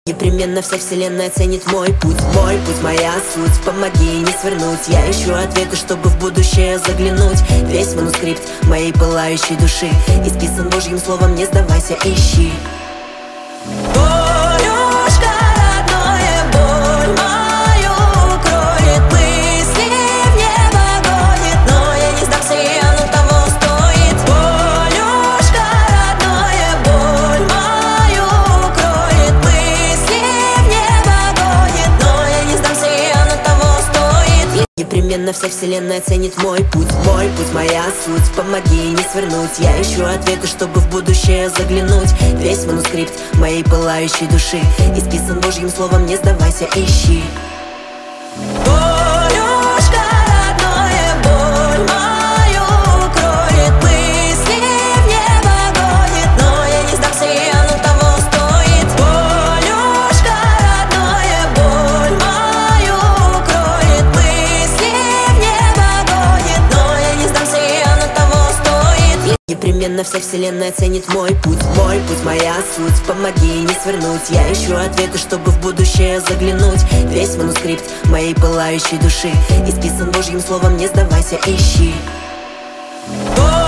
Непременно вся вселенная ценит мой путь, моя суть. Помоги не свернуть, я ищу ответы, чтобы в будущее заглянуть. Весь манускрипт моей пылающей души исписан Божьим словом, не сдавайся, ищи. Полюшка родное, боль мою кроет, мысли в небо гонит, но я не сдамся, и оно того стоит. Полюшка родное, боль мою кроет, мысли в небо гонит, но я не сдамся, и оно того стоит. Непременно вся вселенная ценит мой путь, моя суть. Помоги не свернуть, я ищу ответы, чтобы в будущее заглянуть. Весь манускрипт моей пылающей души исписан Божьим словом, не сдавайся, ищи. Полюшка родное, боль мою кроет, мысли в небо гонит, но я не сдамся, и оно того стоит. Полюшка родное, боль мою кроет, мысли в небо гонит, но я не сдамся, и оно того стоит. Непременно вся вселенная ценит мой путь, моя суть. Помоги не свернуть, я ищу ответы, чтобы в будущее заглянуть. Весь манускрипт моей пылающей души исписан Божьим словом, не сдавайся, ищи.